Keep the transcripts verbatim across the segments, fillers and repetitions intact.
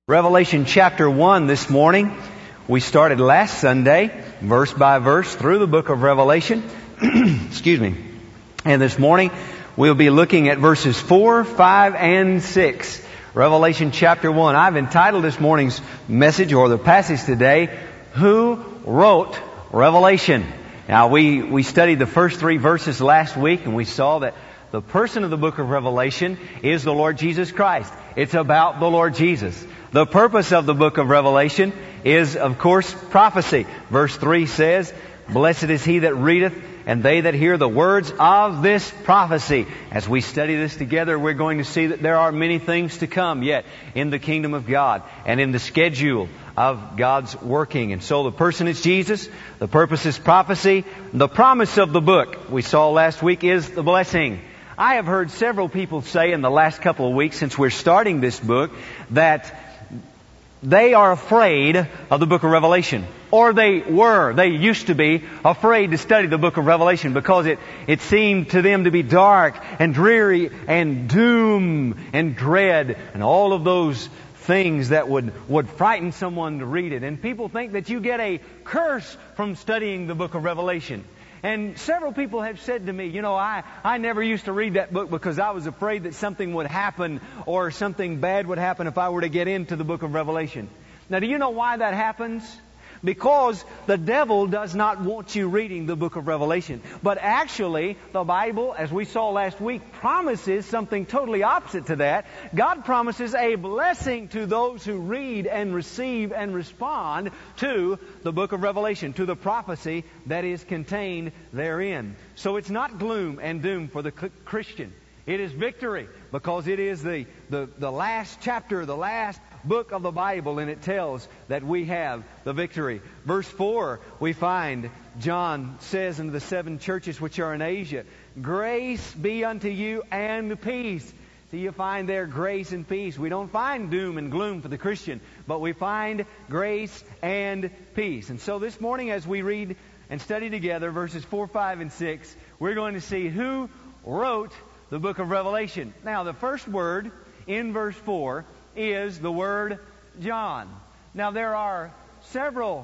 Revelation chapter one this morning. We started last Sunday, verse by verse, through the book of Revelation. Excuse me. And this morning, we'll be looking at verses four, five, and six. Revelation chapter one. I've entitled this morning's message, or the passage today, Who Wrote Revelation? Now, we, we studied the first three verses last week, and we saw that the person of the book of Revelation is the Lord Jesus Christ. It's about the Lord Jesus. The purpose of the book of Revelation is, of course, prophecy. Verse three says, Blessed is he that readeth, and they that hear the words of this prophecy. As we study this together, we're going to see that there are many things to come yet in the kingdom of God and in the schedule of God's working. And so the person is Jesus, the purpose is prophecy, the promise of the book, we saw last week, is the blessing. I have heard several people say in the last couple of weeks since we're starting this book that they are afraid of the book of Revelation. Or they were, they used to be afraid to study the book of Revelation because it, it seemed to them to be dark and dreary and doom and dread and all of those things that would, would frighten someone to read it. And people think that you get a curse from studying the book of Revelation. And several people have said to me, you know, I, I never used to read that book because I was afraid that something would happen or something bad would happen if I were to get into the book of Revelation. Now, do you know why that happens? Because the devil does not want you reading the book of Revelation. But actually, the Bible, as we saw last week, promises something totally opposite to that. God promises a blessing to those who read and receive and respond to the book of Revelation, to the prophecy that is contained therein. So it's not gloom and doom for the Christian. It is victory because it is the, the, the last chapter, the last book of the Bible, and it tells that we have the victory. Verse four, we find John says unto the seven churches which are in Asia, Grace be unto you and peace. So you find there grace and peace. We don't find doom and gloom for the Christian, but we find grace and peace. And so this morning as we read and study together verses four, five, and six, we're going to see who wrote the book of Revelation. Now the first word in verse four is the word John. Now there are several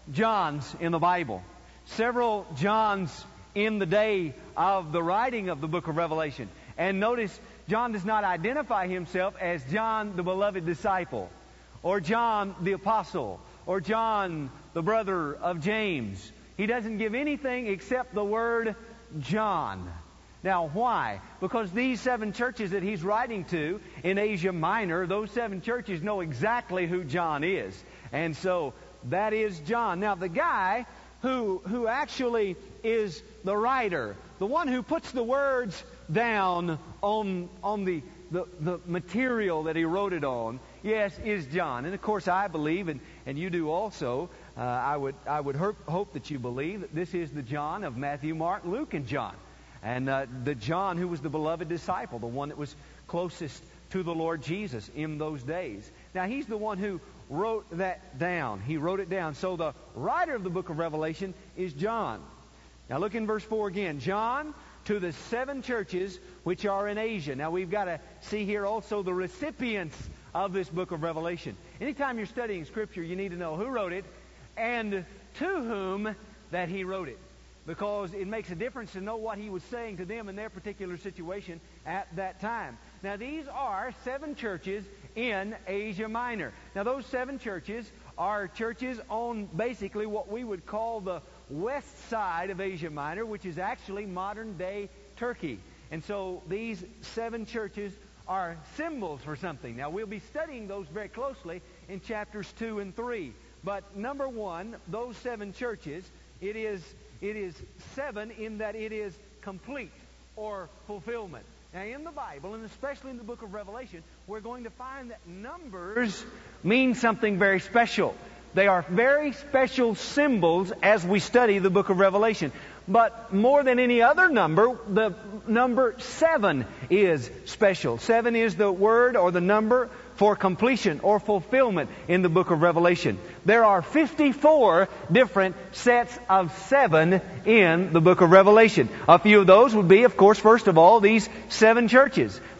Johns in the Bible. Several Johns in the day of the writing of the book of Revelation. And notice, John does not identify himself as John the beloved disciple, or John the apostle, or John the brother of James. He doesn't give anything except the word John. Now, why? Because these seven churches that he's writing to in Asia Minor, those seven churches know exactly who John is. And so, that is John. Now, the guy who, who actually is the writer, the one who puts the words down on, on the, the, the material that he wrote it on, yes, is John. And of course, I believe, and, and you do also, uh, I would, I would hope, hope that you believe that this is the John of Matthew, Mark, Luke, and John. And uh, the John who was the beloved disciple, the one that was closest to the Lord Jesus in those days. Now, he's the one who wrote that down. He wrote it down. So the writer of the book of Revelation is John. Now, look in verse four again. John, to the seven churches which are in Asia. Now, we've got to see here also the recipients of this book of Revelation. Anytime you're studying Scripture, you need to know who wrote it and to whom that he wrote it. Because it makes a difference to know what he was saying to them in their particular situation at that time. Now, these are seven churches in Asia Minor. Now, those seven churches are churches on basically what we would call the west side of Asia Minor, which is actually modern-day Turkey. And so these seven churches are symbols for something. Now, we'll be studying those very closely in chapters two and three. But number one, those seven churches, it is... It is seven in that it is complete or fulfillment. Now, in the Bible, and especially in the book of Revelation, we're going to find that numbers mean something very special. They are very special symbols as we study the book of Revelation. But more than any other number, the number seven is special. Seven is the word or the number for completion or fulfillment in the book of Revelation. There are fifty-four different sets of seven in the book of Revelation. A few of those would be, of course, first of all, these seven churches.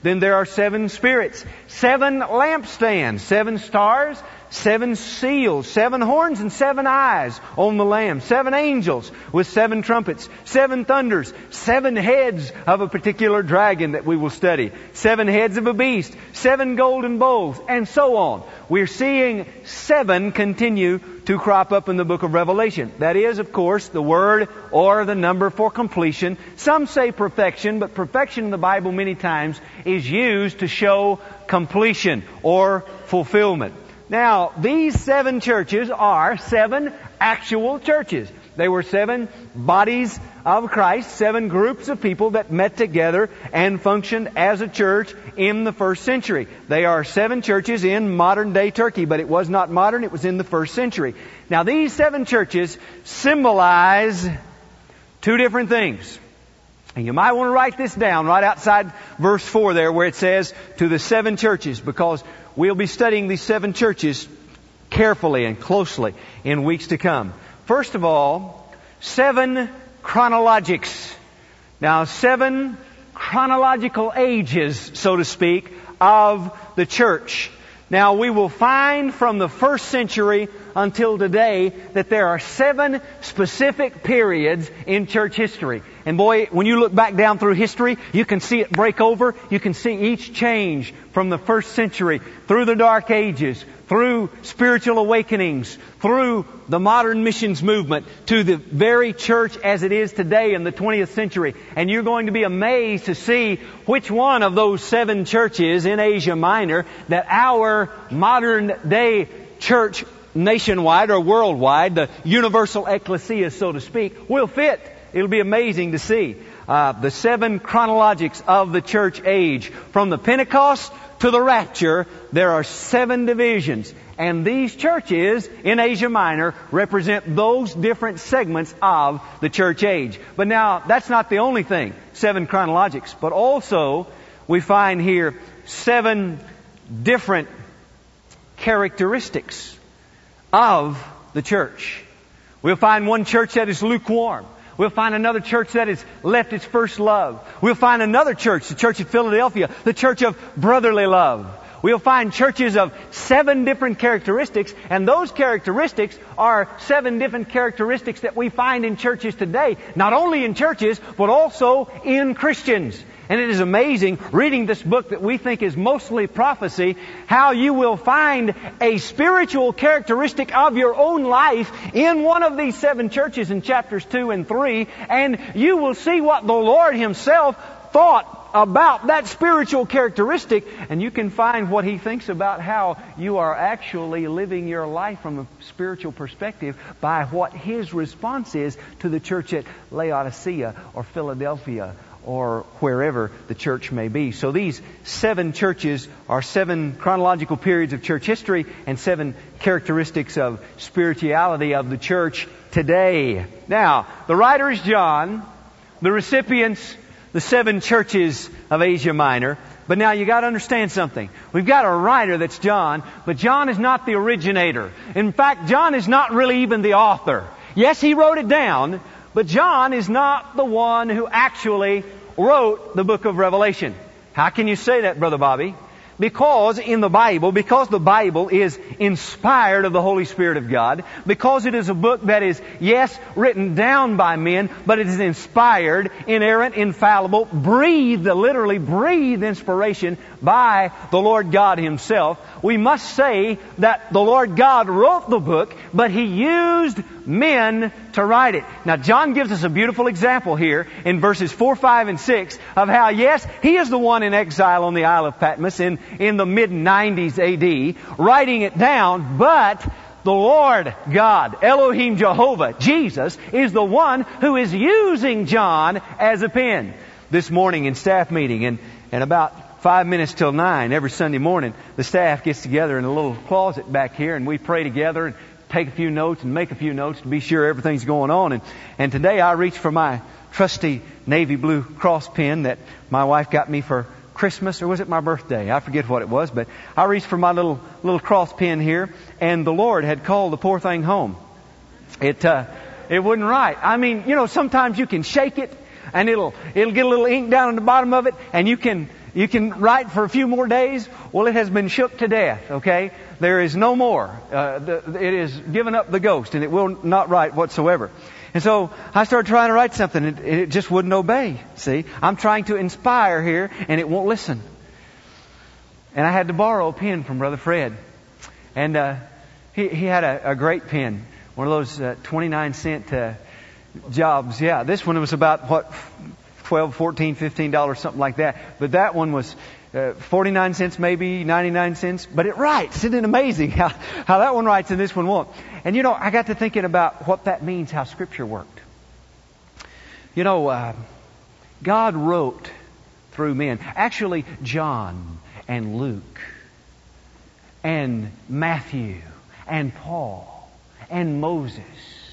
Then there are seven spirits, seven lampstands, seven stars, seven seals, seven horns and seven eyes on the Lamb, seven angels with seven trumpets, seven thunders, seven heads of a particular dragon that we will study, seven heads of a beast, seven golden bowls, and so on. We're seeing seven continue to crop up in the book of Revelation. That is, of course, the word or the number for completion. Some say perfection, but perfection in the Bible many times is used to show completion or fulfillment. Now, these seven churches are seven actual churches. They were seven bodies of Christ, seven groups of people that met together and functioned as a church in the first century. They are seven churches in modern-day Turkey, but it was not modern, it was in the first century. Now, these seven churches symbolize two different things. And you might want to write this down right outside verse four there where it says, to the seven churches, because we'll be studying these seven churches carefully and closely in weeks to come. First of all, seven chronologics. Now, seven chronological ages, so to speak, of the church. Now, we will find from the first century until today that there are seven specific periods in church history. And boy, when you look back down through history, you can see it break over. You can see each change from the first century through the Dark Ages, through spiritual awakenings, through the modern missions movement, to the very church as it is today in the twentieth century. And you're going to be amazed to see which one of those seven churches in Asia Minor that our modern day church nationwide or worldwide, the universal ecclesia, so to speak, will fit. It'll be amazing to see uh, the seven chronologics of the church age. From the Pentecost to the rapture, there are seven divisions. And these churches in Asia Minor represent those different segments of the church age. But now, that's not the only thing, seven chronologics. But also, we find here seven different characteristics of the church. We'll find one church that is lukewarm. We'll find another church that has left its first love. We'll find another church, the church at Philadelphia, the church of brotherly love. We'll find churches of seven different characteristics, and those characteristics are seven different characteristics that we find in churches today. Not only in churches, but also in Christians. And it is amazing, reading this book that we think is mostly prophecy, how you will find a spiritual characteristic of your own life in one of these seven churches in chapters two and three, and you will see what the Lord Himself thought about that spiritual characteristic, and you can find what He thinks about how you are actually living your life from a spiritual perspective by what His response is to the church at Laodicea or Philadelphia or wherever the church may be. So these seven churches are seven chronological periods of church history and seven characteristics of spirituality of the church today. Now, the writer is John, the recipients, the seven churches of Asia Minor. But now you got to understand something. We've got a writer that's John, but John is not the originator. In fact, John is not really even the author. Yes, he wrote it down, but John is not the one who actually wrote the book of Revelation. How can you say that, Brother Bobby? Because in the Bible, because the Bible is inspired of the Holy Spirit of God, because it is a book that is, yes, written down by men, but it is inspired, inerrant, infallible, breathed, literally breathed inspiration by the Lord God Himself. We must say that the Lord God wrote the book, but He used men to write it. Now, John gives us a beautiful example here in verses four, five, and six of how, yes, he is the one in exile on the Isle of Patmos in, in the mid nineties A D, writing it down, but the Lord God, Elohim Jehovah, Jesus, is the one who is using John as a pen. This morning in staff meeting, and, and about five minutes till nine every Sunday morning, the staff gets together in a little closet back here, and we pray together and take a few notes and make a few notes to be sure everything's going on. And, and today I reached for my trusty navy blue cross pen that my wife got me for Christmas, or was it my birthday? I forget what it was, but I reached for my little little cross pen here, and the Lord had called the poor thing home. It uh, it wouldn't write. I mean, you know, sometimes you can shake it, and it'll it'll get a little ink down on the bottom of it, and you can You can write for a few more days. Well, it has been shook to death, okay? There is no more. Uh, the, it is given up the ghost, and it will not write whatsoever. And so I started trying to write something, and it just wouldn't obey. See? I'm trying to inspire here, and it won't listen. And I had to borrow a pen from Brother Fred. And uh, he, he had a, a great pen. One of those uh, twenty-nine cent uh, jobs. Yeah, this one was about, what, twelve, fourteen, fifteen dollars, something like that. But that one was uh, forty-nine cents, maybe ninety-nine cents. But it writes. Isn't it amazing how, how that one writes and this one won't? And you know, I got to thinking about what that means, how Scripture worked. You know, uh, God wrote through men. Actually, John and Luke and Matthew and Paul and Moses.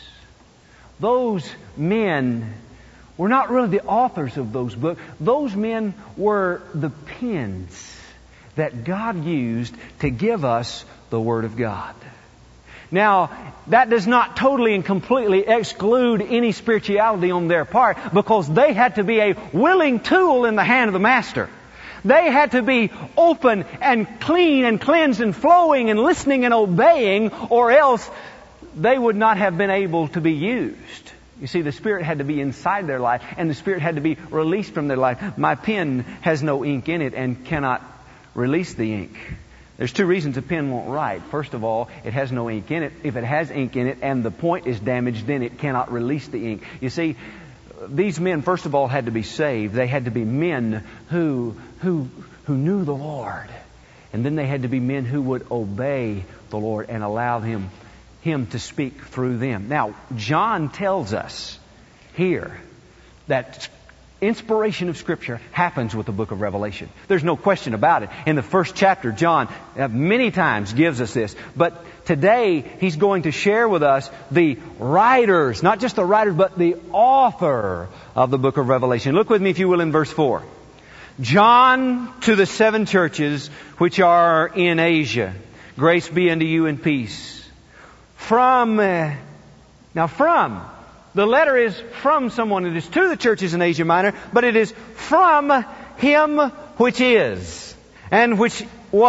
Those men were not really the authors of those books. Those men were the pens that God used to give us the Word of God. Now, that does not totally and completely exclude any spirituality on their part, because they had to be a willing tool in the hand of the Master. They had to be open and clean and cleansed and flowing and listening and obeying, or else they would not have been able to be used. You see, the Spirit had to be inside their life, and the Spirit had to be released from their life. My pen has no ink in it and cannot release the ink. There's two reasons a pen won't write. First of all, it has no ink in it. If it has ink in it and the point is damaged, then it cannot release the ink. You see, these men, first of all, had to be saved. They had to be men who, who, who knew the Lord. And then they had to be men who would obey the Lord and allow Him, Him to speak through them. Now, John tells us here that inspiration of Scripture happens with the book of Revelation. There's no question about it. In the first chapter, John uh, many times gives us this. But today, he's going to share with us the writers, not just the writers, but the author of the book of Revelation. Look with me, if you will, in verse four. John, to the seven churches which are in Asia, grace be unto you and peace. From, uh, now from, the letter is from someone. It is to the churches in Asia Minor, but it is from Him which is, and which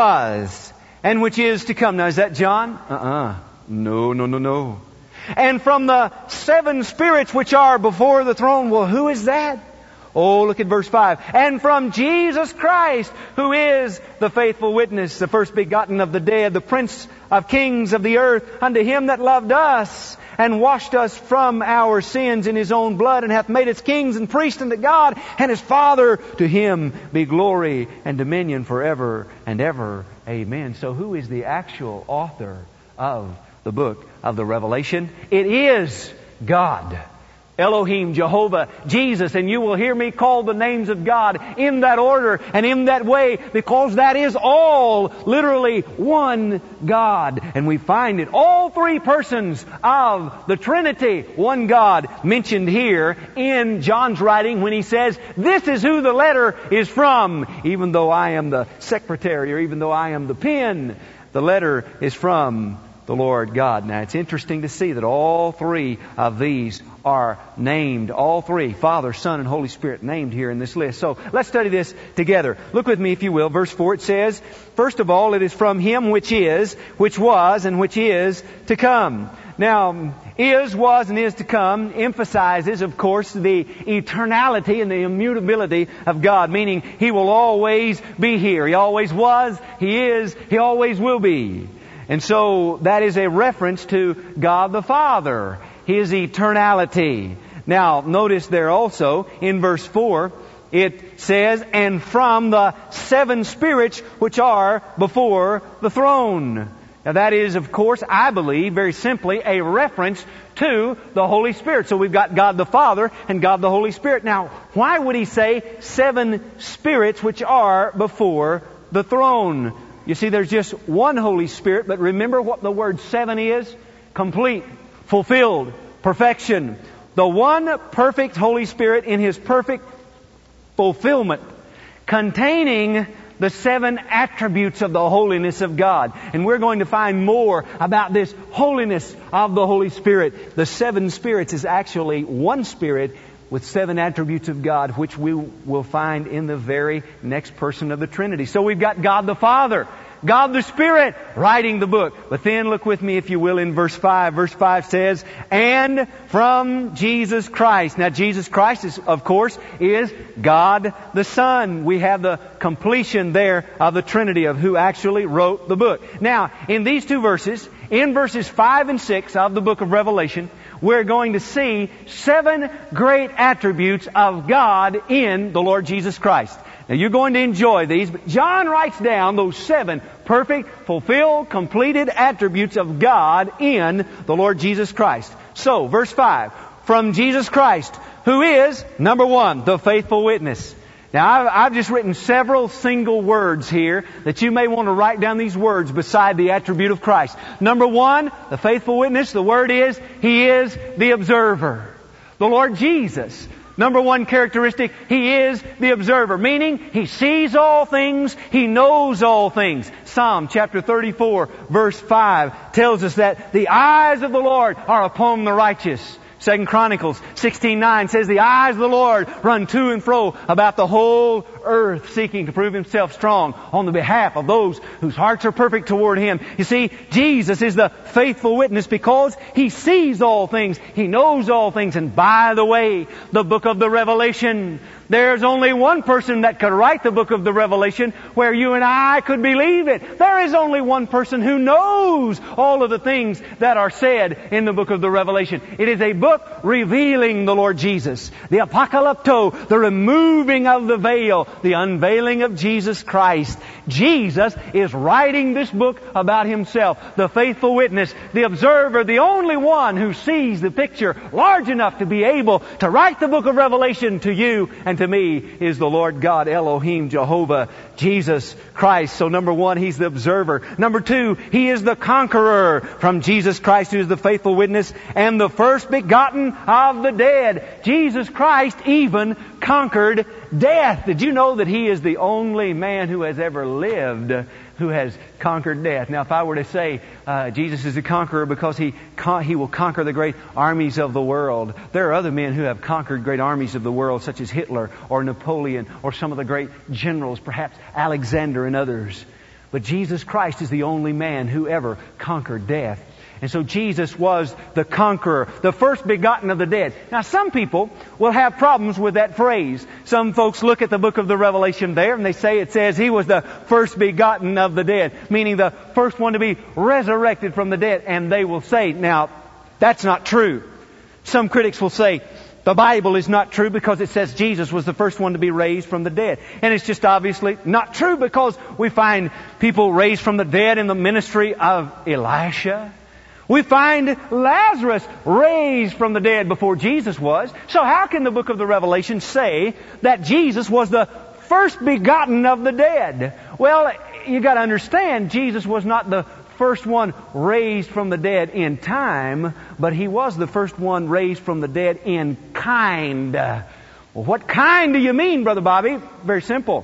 was, and which is to come. Now, is that John? Uh-uh. No, no, no, no. And from the seven spirits which are before the throne. Well, who is that? Oh, look at verse five. And from Jesus Christ, who is the faithful witness, the first begotten of the dead, the Prince of kings of the earth, unto Him that loved us and washed us from our sins in His own blood, and hath made us kings and priests unto God and His Father. To Him be glory and dominion forever and ever. Amen. So who is the actual author of the book of the Revelation? It is God. Elohim, Jehovah, Jesus, and you will hear me call the names of God in that order and in that way, because that is all literally one God. And we find it, all three persons of the Trinity, one God, mentioned here in John's writing when he says, this is who the letter is from. Even though I am the secretary, or even though I am the pen, the letter is from the Lord God. Now, it's interesting to see that all three of these are named. All three, Father, Son, and Holy Spirit, named here in this list. So, let's study this together. Look with me, if you will. Verse four, it says, first of all, it is from Him which is, which was, and which is to come. Now, is, was, and is to come emphasizes, of course, the eternality and the immutability of God, meaning He will always be here. He always was, He is, He always will be. And so that is a reference to God the Father, His eternality. Now, notice there also in verse four, it says, and from the seven spirits which are before the throne. Now that is, of course, I believe, very simply, a reference to the Holy Spirit. So we've got God the Father and God the Holy Spirit. Now, why would He say seven spirits which are before the throne? You see, there's just one Holy Spirit, but remember what the word seven is? Complete, fulfilled, perfection. The one perfect Holy Spirit in His perfect fulfillment, containing the seven attributes of the holiness of God. And we're going to find more about this holiness of the Holy Spirit. The seven spirits is actually one Spirit with seven attributes of God, which we will find in the very next person of the Trinity. So we've got God the Father, God the Spirit writing the book. But then look with me, if you will, in verse five. Verse five says, and from Jesus Christ. Now Jesus Christ is, of course, is God the Son. We have the completion there of the Trinity of who actually wrote the book. Now, in these two verses, in verses five and six of the book of Revelation, we're going to see seven great attributes of God in the Lord Jesus Christ. Now you're going to enjoy these, but John writes down those seven perfect, fulfilled, completed attributes of God in the Lord Jesus Christ. So, verse five, from Jesus Christ, who is, number one, the faithful witness. Now, I've, I've just written several single words here that you may want to write down these words beside the attribute of Christ. Number one, the faithful witness, the word is, He is the observer. The Lord Jesus, number one characteristic, He is the observer, meaning He sees all things, He knows all things. Psalm chapter thirty-four, verse five tells us that the eyes of the Lord are upon the righteous. Second Chronicles sixteen nine says, the eyes of the Lord run to and fro about the whole earth, seeking to prove Himself strong on the behalf of those whose hearts are perfect toward Him. You see, Jesus is the faithful witness because He sees all things, He knows all things. And by the way, the book of the Revelation, there's only one person that could write the book of the Revelation where you and I could believe it. There is only one person who knows all of the things that are said in the book of the Revelation. It is a book revealing the Lord Jesus. The apocalypto, the removing of the veil, the unveiling of Jesus Christ. Jesus is writing this book about Himself. The faithful witness, the observer, the only one who sees the picture large enough to be able to write the book of Revelation to you and to me is the Lord God, Elohim, Jehovah, Jesus Christ. So number one, He's the observer. Number two, He is the conqueror. From Jesus Christ, who is the faithful witness and the first begotten of the dead. Jesus Christ even conquered death. Did you know that He is the only man who has ever lived who has conquered death? Now, if I were to say uh, Jesus is the conqueror because he con- he will conquer the great armies of the world, there are other men who have conquered great armies of the world, such as Hitler or Napoleon or some of the great generals, perhaps Alexander and others. But Jesus Christ is the only man who ever conquered death. And so Jesus was the conqueror, the first begotten of the dead. Now some people will have problems with that phrase. Some folks look at the book of the Revelation there and they say it says He was the first begotten of the dead, meaning the first one to be resurrected from the dead. And they will say, now, that's not true. Some critics will say, the Bible is not true because it says Jesus was the first one to be raised from the dead. And it's just obviously not true because we find people raised from the dead in the ministry of Elisha. We find Lazarus raised from the dead before Jesus was. So how can the book of the Revelation say that Jesus was the first begotten of the dead? Well, you got to understand, Jesus was not the first one raised from the dead in time, but He was the first one raised from the dead in kind. Well, what kind do you mean, Brother Bobby? Very simple.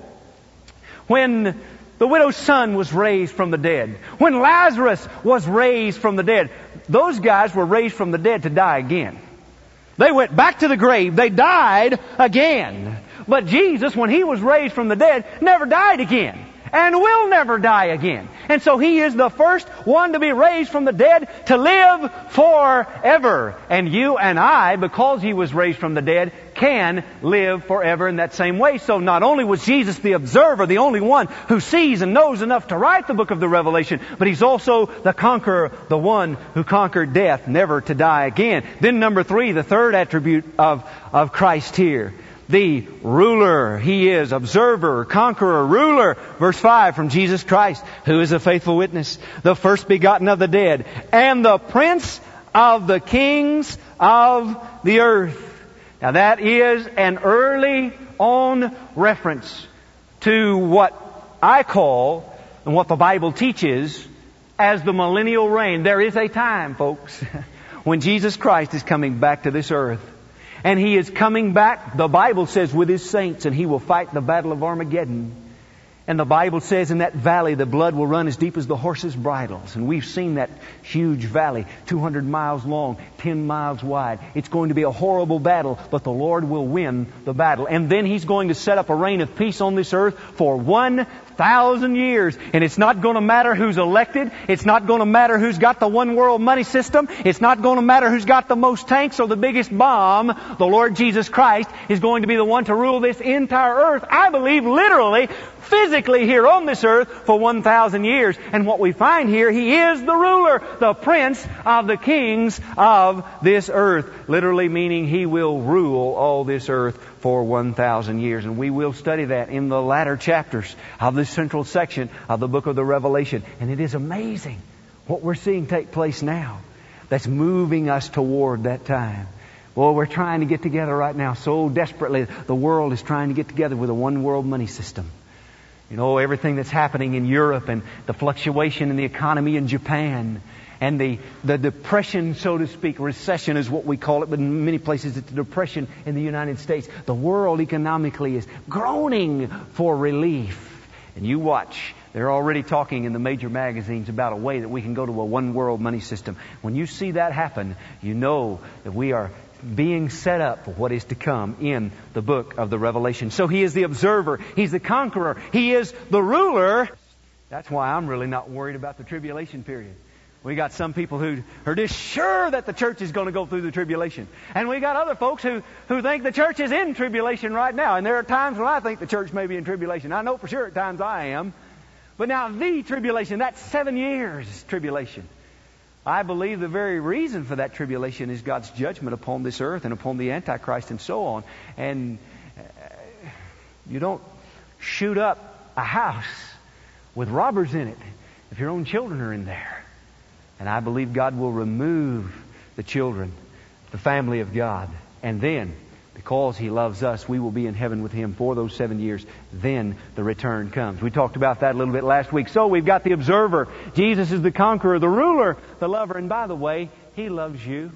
When the widow's son was raised from the dead, when Lazarus was raised from the dead, those guys were raised from the dead to die again. They went back to the grave. They died again. But Jesus, when He was raised from the dead, never died again and will never die again. And so He is the first one to be raised from the dead to live forever. And you and I, because He was raised from the dead, can live forever in that same way. So not only was Jesus the observer, the only one who sees and knows enough to write the book of the Revelation, but He's also the conqueror, the one who conquered death, never to die again. Then number three, the third attribute of, of Christ here. The ruler. He is observer, conqueror, ruler. Verse five, from Jesus Christ, who is a faithful witness, the first begotten of the dead, and the prince of the kings of the earth. Now that is an early on reference to what I call, and what the Bible teaches, as the millennial reign. There is a time, folks, when Jesus Christ is coming back to this earth. And He is coming back, the Bible says, with His saints, and He will fight the battle of Armageddon. And the Bible says in that valley the blood will run as deep as the horses' bridles. And we've seen that huge valley, two hundred miles long, ten miles wide. It's going to be a horrible battle, but the Lord will win the battle. And then He's going to set up a reign of peace on this earth for one thousand years. And it's not going to matter who's elected. It's not going to matter who's got the one world money system. It's not going to matter who's got the most tanks or the biggest bomb. The Lord Jesus Christ is going to be the one to rule this entire earth. I believe literally, physically here on this earth for one thousand years. And what we find here, He is the ruler, the prince of the kings of this earth. Literally meaning He will rule all this earth for one thousand years. And we will study that in the latter chapters of this central section of the book of the Revelation. And it is amazing what we're seeing take place now that's moving us toward that time. Well, we're trying to get together right now so desperately. The world is trying to get together with a one world money system. You know, everything that's happening in Europe and the fluctuation in the economy in Japan and the, the depression, so to speak, recession is what we call it, but in many places it's a depression in the United States. The world economically is groaning for relief. And you watch, they're already talking in the major magazines about a way that we can go to a one world money system. When you see that happen, you know that we are being set up for what is to come in the book of the Revelation. So He is the observer. He's the conqueror. He is the ruler. That's why I'm really not worried about the tribulation period. We got some people who are just sure that the church is going to go through the tribulation. And we got other folks who, who think the church is in tribulation right now. And there are times when I think the church may be in tribulation. I know for sure at times I am. But now the tribulation, that's seven years tribulation. I believe the very reason for that tribulation is God's judgment upon this earth and upon the Antichrist and so on. And you don't shoot up a house with robbers in it if your own children are in there. And I believe God will remove the children, the family of God. And then, because He loves us, we will be in heaven with Him for those seven years. Then the return comes. We talked about that a little bit last week. So we've got the observer. Jesus is the conqueror, the ruler, the lover. And by the way, He loves you.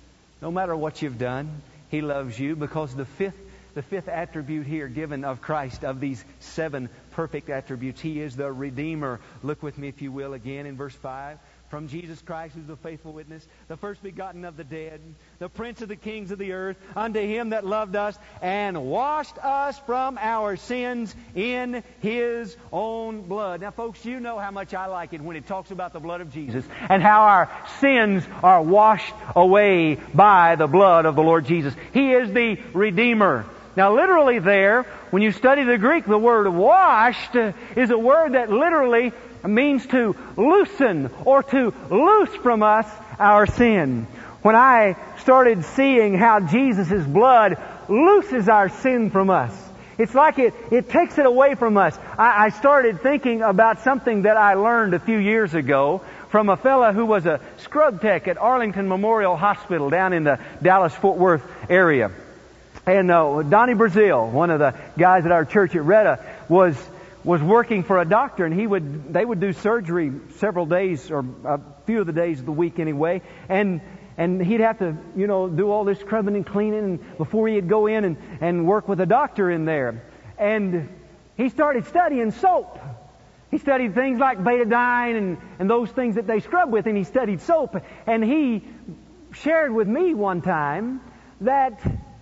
No matter what you've done, He loves you, because the fifth The fifth attribute here given of Christ, of these seven perfect attributes, He is the Redeemer. Look with me, if you will, again in verse five. From Jesus Christ, who's the faithful witness, the first begotten of the dead, the Prince of the kings of the earth, unto Him that loved us and washed us from our sins in His own blood. Now, folks, you know how much I like it when it talks about the blood of Jesus and how our sins are washed away by the blood of the Lord Jesus. He is the Redeemer. Now, literally there, when you study the Greek, the word washed is a word that literally means to loosen or to loose from us our sin. When I started seeing how Jesus' blood looses our sin from us, it's like it, it takes it away from us. I, I started thinking about something that I learned a few years ago from a fella who was a scrub tech at Arlington Memorial Hospital down in the Dallas-Fort Worth area. And uh, Donnie Brazil, one of the guys at our church at Retta, was was working for a doctor, and he would they would do surgery several days, or a few of the days of the week anyway, and and he'd have to, you know, do all this scrubbing and cleaning and before he'd go in and, and work with a doctor in there. And he started studying soap. He studied things like betadine and, and those things that they scrub with, and he studied soap. And he shared with me one time that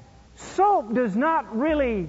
soap does not really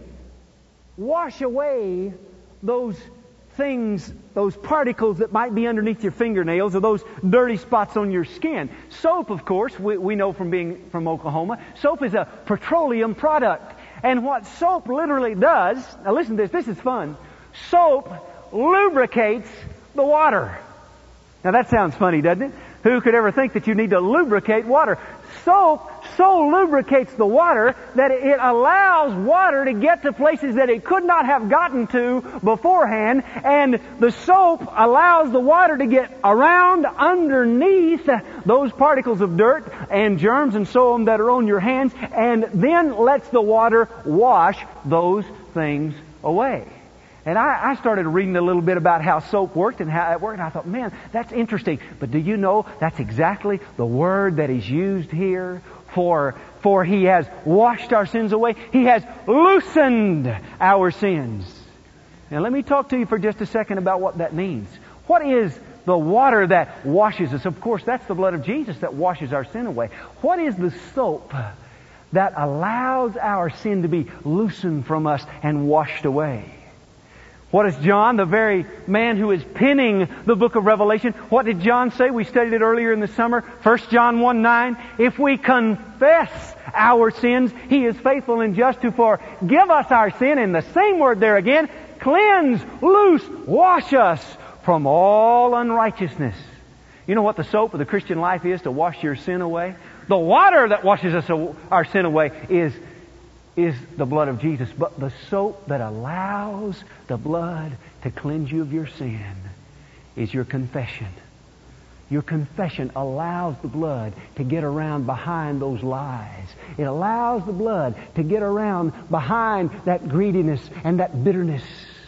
wash away those things, those particles that might be underneath your fingernails or those dirty spots on your skin. Soap, of course, we, we know from being from Oklahoma, soap is a petroleum product. And what soap literally does, now listen to this, this is fun. Soap lubricates the water. Now that sounds funny, doesn't it? Who could ever think that you need to lubricate water? Soap so lubricates the water that it allows water to get to places that it could not have gotten to beforehand, and the soap allows the water to get around underneath those particles of dirt and germs and so on that are on your hands, and then lets the water wash those things away. And I, I started reading a little bit about how soap worked and how it worked, and I thought, man, that's interesting. But do you know that's exactly the word that is used here for, for He has washed our sins away. He has loosened our sins. Now let me talk to you for just a second about what that means. What is the water that washes us? Of course, that's the blood of Jesus that washes our sin away. What is the soap that allows our sin to be loosened from us and washed away? What is John, the very man who is penning the book of Revelation, what did John say? We studied it earlier in the summer. First John one nine. If we confess our sins, He is faithful and just to forgive us our sin. And the same word there again, cleanse, loose, wash us from all unrighteousness. You know what the soap of the Christian life is to wash your sin away? The water that washes us our sin away is is the blood of Jesus. But the soap that allows the blood to cleanse you of your sin is your confession. Your confession allows the blood to get around behind those lies. It allows the blood to get around behind that greediness and that bitterness.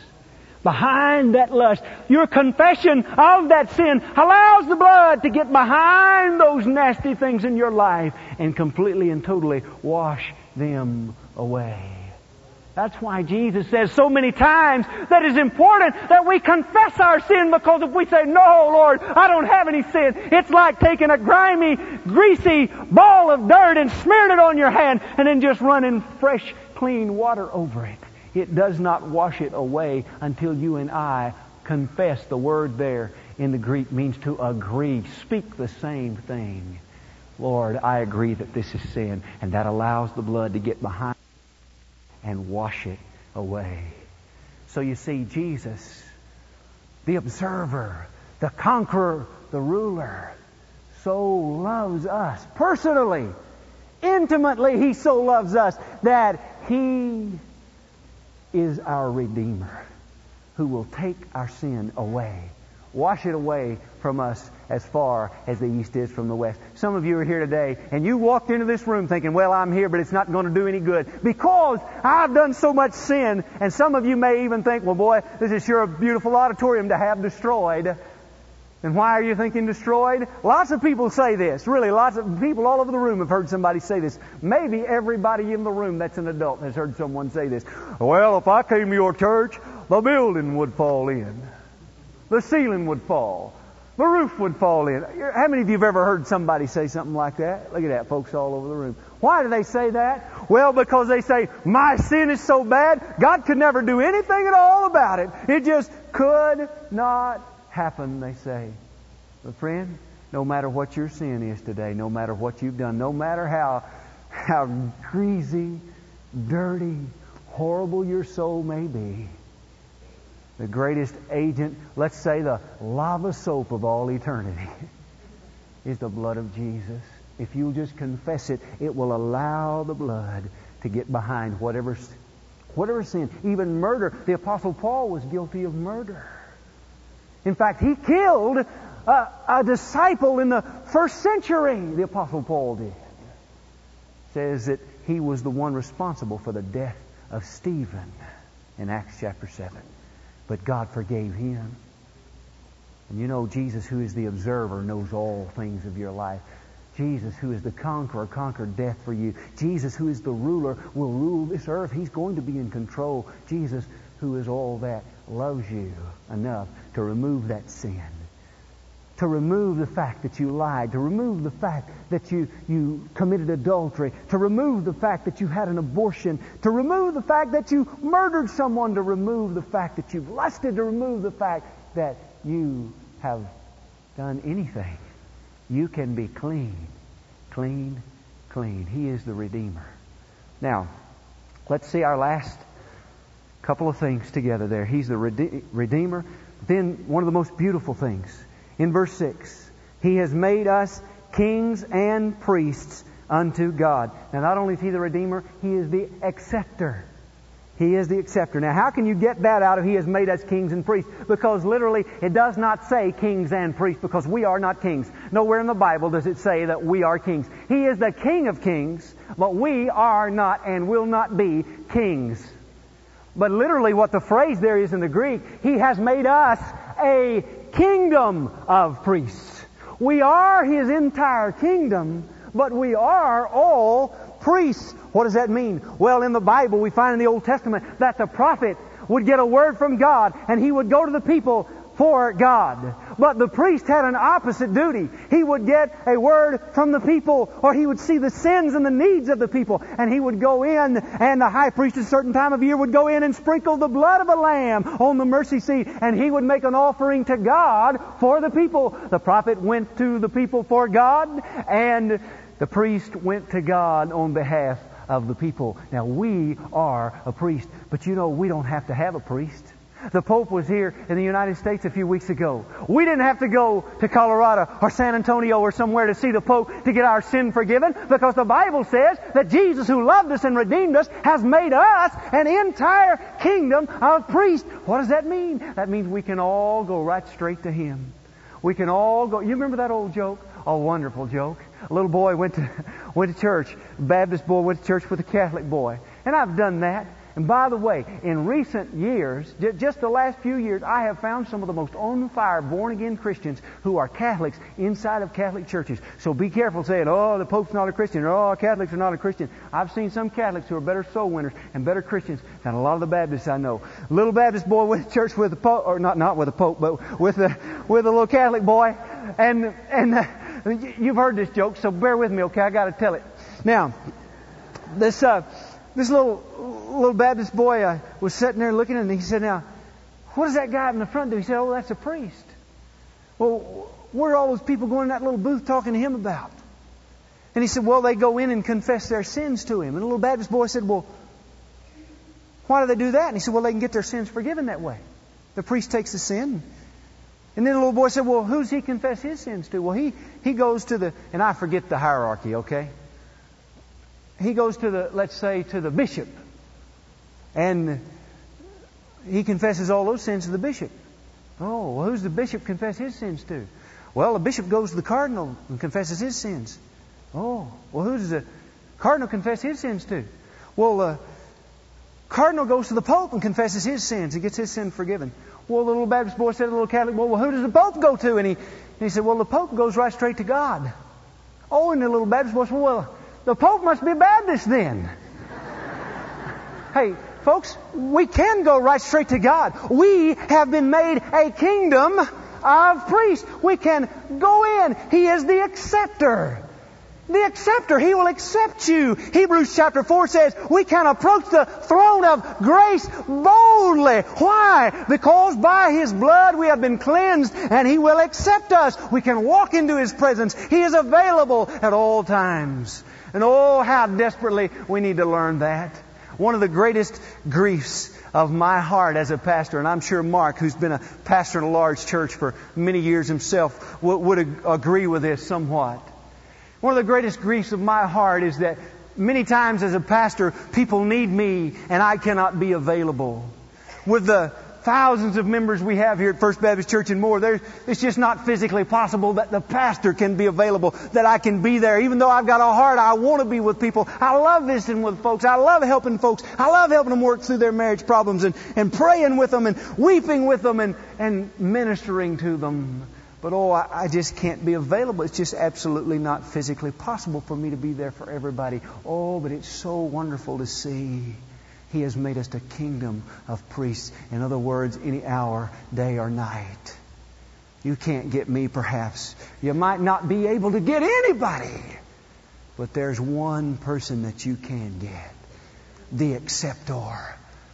Behind that lust. Your confession of that sin allows the blood to get behind those nasty things in your life and completely and totally wash them away. That's why Jesus says so many times that it's important that we confess our sin, because if we say, no, Lord, I don't have any sin, it's like taking a grimy, greasy ball of dirt and smearing it on your hand and then just running fresh, clean water over it. It does not wash it away until you and I confess. The word there in the Greek means to agree. Speak the same thing. Lord, I agree that this is sin. And that allows the blood to get behind and wash it away. So you see, Jesus, the observer, the conqueror, the ruler, so loves us personally, intimately. He so loves us that He is our Redeemer, who will take our sin away, wash it away from us as far as the east is from the west. Some of you are here today and you walked into this room thinking, well, I'm here, but it's not going to do any good because I've done so much sin. And some of you may even think, well, boy, this is sure a beautiful auditorium to have destroyed. And why are you thinking destroyed? Lots of people say this. Really, lots of people all over the room have heard somebody say this. Maybe everybody in the room that's an adult has heard someone say this. Well, if I came to your church, the building would fall in. The ceiling would fall. The roof would fall in. How many of you have ever heard somebody say something like that? Look at that, folks all over the room. Why do they say that? Well, because they say, my sin is so bad, God could never do anything at all about it. It just could not happen, they say. But friend, no matter what your sin is today, no matter what you've done, no matter how, how greasy, dirty, horrible your soul may be, the greatest agent, let's say the lava soap of all eternity, is the blood of Jesus. If you'll just confess it, it will allow the blood to get behind whatever, whatever sin. Even murder. The Apostle Paul was guilty of murder. In fact, he killed a, a disciple in the first century, the Apostle Paul did. Says that he was the one responsible for the death of Stephen in Acts chapter seven. But God forgave him. And you know, Jesus, who is the observer, knows all things of your life. Jesus, who is the conqueror, conquered death for you. Jesus, who is the ruler, will rule this earth. He's going to be in control. Jesus, who is all that, loves you enough to remove that sin. To remove the fact that you lied. To remove the fact that you, you committed adultery. To remove the fact that you had an abortion. To remove the fact that you murdered someone. To remove the fact that you've lusted. To remove the fact that you have done anything. You can be clean. Clean, clean. He is the Redeemer. Now, let's see our last couple of things together there. He's the Rede- Redeemer. Then one of the most beautiful things. In verse six, He has made us kings and priests unto God. Now, not only is He the Redeemer, He is the acceptor. He is the acceptor. Now, how can you get that out of He has made us kings and priests? Because literally, it does not say kings and priests, because we are not kings. Nowhere in the Bible does it say that we are kings. He is the King of kings, but we are not and will not be kings. But literally what the phrase there is in the Greek, He has made us a kingdom of priests. We are His entire kingdom, but we are all priests. What does that mean? Well, in the Bible we find in the Old Testament that the prophet would get a word from God, and he would go to the people for God. But the priest had an opposite duty. He would get a word from the people, or he would see the sins and the needs of the people, and he would go in, and the high priest at a certain time of year would go in and sprinkle the blood of a lamb on the mercy seat, and he would make an offering to God for the people. The prophet went to the people for God, and the priest went to God on behalf of the people. Now, we are a priest, but you know, we don't have to have a priest. The Pope was here in the United States a few weeks ago. We didn't have to go to Colorado or San Antonio or somewhere to see the Pope to get our sin forgiven, because the Bible says that Jesus, who loved us and redeemed us, has made us an entire kingdom of priests. What does that mean? That means we can all go right straight to Him. We can all go. You remember that old joke? A wonderful joke. A little boy went to went to church. A Baptist boy went to church with a Catholic boy. And I've done that. And by the way, in recent years, just the last few years, I have found some of the most on-fire, born-again Christians who are Catholics inside of Catholic churches. So be careful saying, oh, the Pope's not a Christian, or oh, Catholics are not a Christian. I've seen some Catholics who are better soul winners and better Christians than a lot of the Baptists I know. A little Baptist boy went to church with the Pope, or not not with the Pope, but with a, with a little Catholic boy. And, and uh, you've heard this joke, so bear with me, okay? I got to tell it. Now, this... Uh, This little little Baptist boy uh, was sitting there looking, and he said, now, what does that guy in the front do? He said, oh, that's a priest. Well, what are all those people going in that little booth talking to him about? And he said, well, they go in and confess their sins to him. And the little Baptist boy said, well, why do they do that? And he said, well, they can get their sins forgiven that way. The priest takes the sin. And then the little boy said, well, who's he confess his sins to? Well, he, he goes to the, and I forget the hierarchy, okay? He goes to the, let's say, to the bishop. And he confesses all those sins to the bishop. Oh, well, who's the bishop confess his sins to? Well, the bishop goes to the cardinal and confesses his sins. Oh, well, who does the cardinal confess his sins to? Well, the cardinal goes to the Pope and confesses his sins and gets his sin forgiven. Well, the little Baptist boy said to the little Catholic boy, well, who does the Pope go to? And he, and he said, well, the Pope goes right straight to God. Oh, and the little Baptist boy said, well, the Pope must be Baptist then. Hey, folks, we can go right straight to God. We have been made a kingdom of priests. We can go in. He is the acceptor. The acceptor. He will accept you. Hebrews chapter four says we can approach the throne of grace boldly. Why? Because by His blood we have been cleansed, and He will accept us. We can walk into His presence. He is available at all times. And oh, how desperately we need to learn that. One of the greatest griefs of my heart as a pastor, and I'm sure Mark, who's been a pastor in a large church for many years himself, would, would ag- agree with this somewhat. One of the greatest griefs of my heart is that many times as a pastor, people need me and I cannot be available. With the thousands of members we have here at First Baptist Church and more, there, it's just not physically possible that the pastor can be available, that I can be there. Even though I've got a heart, I want to be with people. I love visiting with folks. I love helping folks. I love helping them work through their marriage problems and, and praying with them and weeping with them and, and ministering to them. But oh, I, I just can't be available. It's just absolutely not physically possible for me to be there for everybody. Oh, but it's so wonderful to see He has made us a kingdom of priests. In other words, any hour, day or night. You can't get me, perhaps. You might not be able to get anybody. But there's one person that you can get. The acceptor.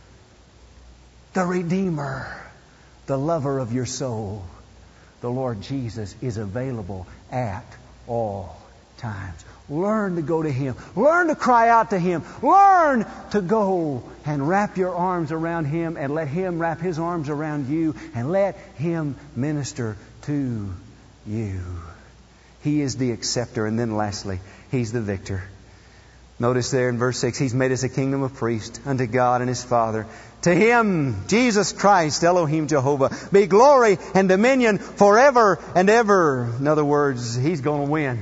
The Redeemer. The lover of your soul. The Lord Jesus is available at all times. Learn to go to Him. Learn to cry out to Him. Learn to go and wrap your arms around Him and let Him wrap His arms around you and let Him minister to you. He is the acceptor. And then lastly, He's the victor. Notice there in verse six, He's made us a kingdom of priests unto God and His Father. To Him, Jesus Christ, Elohim Jehovah, be glory and dominion forever and ever. In other words, He's going to win.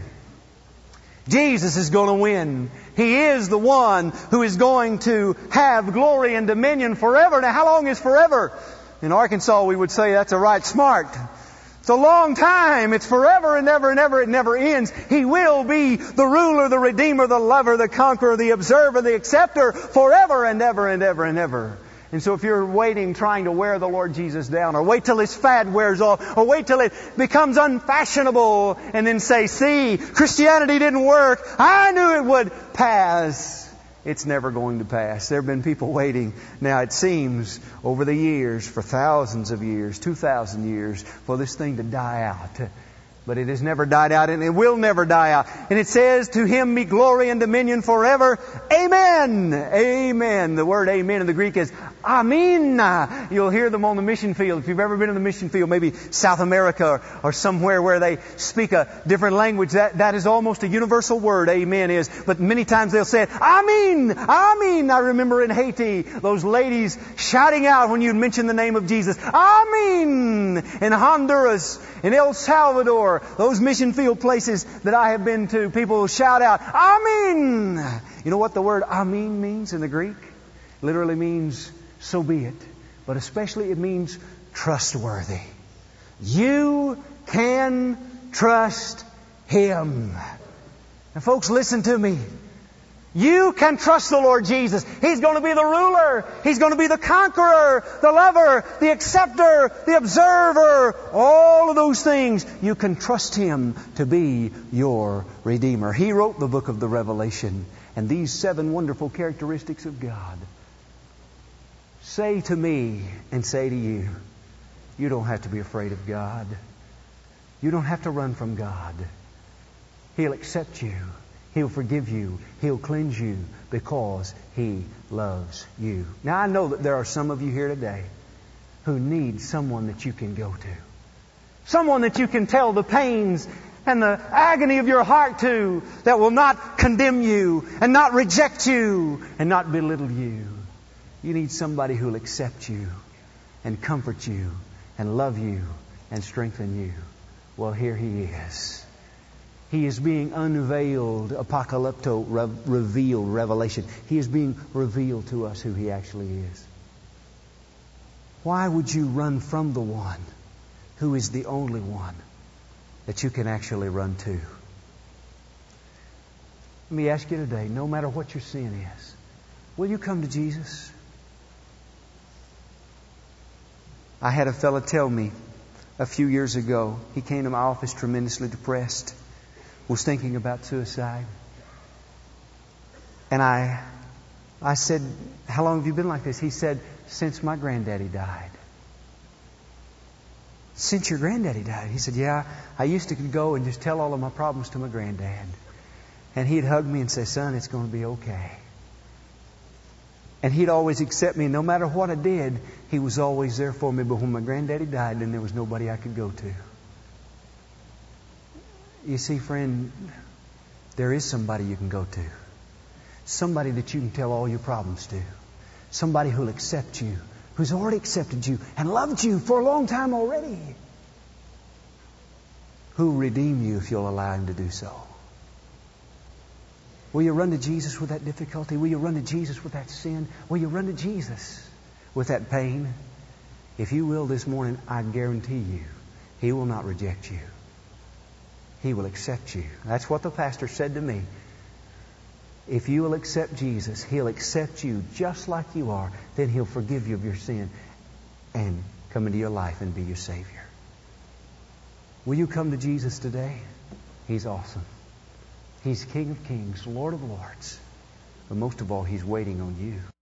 Jesus is going to win. He is the one who is going to have glory and dominion forever. Now, how long is forever? In Arkansas, we would say that's a right smart. It's a long time. It's forever and ever and ever. It never ends. He will be the ruler, the redeemer, the lover, the conqueror, the observer, the acceptor forever and ever and ever and ever. And so if you're waiting, trying to wear the Lord Jesus down, or wait till His fad wears off, or wait till it becomes unfashionable, and then say, see, Christianity didn't work, I knew it would pass. It's never going to pass. There have been people waiting, now it seems, over the years, for thousands of years, two thousand years, for this thing to die out. But it has never died out, and it will never die out. And it says, to Him be glory and dominion forever. Amen. Amen. The word amen in the Greek is amin. You'll hear them on the mission field. If you've ever been in the mission field, maybe South America or, or somewhere where they speak a different language, that, that is almost a universal word, amen is. But many times they'll say, amin, amin. I remember in Haiti, those ladies shouting out when you'd mention the name of Jesus, amin. In Honduras, in El Salvador, those mission field places that I have been to, people will shout out, amen. You know what the word amen means in the Greek? It literally means, so be it. But especially it means trustworthy. You can trust Him. Now folks, listen to me. You can trust the Lord Jesus. He's going to be the ruler. He's going to be the conqueror, the lover, the acceptor, the observer. All of those things. You can trust Him to be your Redeemer. He wrote the book of the Revelation. And these seven wonderful characteristics of God say to me and say to you, you don't have to be afraid of God. You don't have to run from God. He'll accept you. He'll forgive you. He'll cleanse you because He loves you. Now I know that there are some of you here today who need someone that you can go to. Someone that you can tell the pains and the agony of your heart to, that will not condemn you and not reject you and not belittle you. You need somebody who will accept you and comfort you and love you and strengthen you. Well, here He is. He is being unveiled, apocalypto, re- revealed, revelation. He is being revealed to us who He actually is. Why would you run from the one who is the only one that you can actually run to? Let me ask you today, no matter what your sin is, will you come to Jesus? I had a fellow tell me a few years ago, he came to my office tremendously depressed, was thinking about suicide. And I I said, how long have you been like this? He said, since my granddaddy died. Since your granddaddy died? He said, yeah, I used to go and just tell all of my problems to my granddad. And he'd hug me and say, son, it's going to be okay. And he'd always accept me. No matter what I did, he was always there for me. But when my granddaddy died, then there was nobody I could go to. You see, friend, there is somebody you can go to. Somebody that you can tell all your problems to. Somebody who'll accept you, who's already accepted you and loved you for a long time already. Who'll redeem you if you'll allow Him to do so. Will you run to Jesus with that difficulty? Will you run to Jesus with that sin? Will you run to Jesus with that pain? If you will this morning, I guarantee you, He will not reject you. He will accept you. That's what the pastor said to me. If you will accept Jesus, He'll accept you just like you are. Then He'll forgive you of your sin and come into your life and be your Savior. Will you come to Jesus today? He's awesome. He's King of Kings, Lord of Lords. But most of all, He's waiting on you.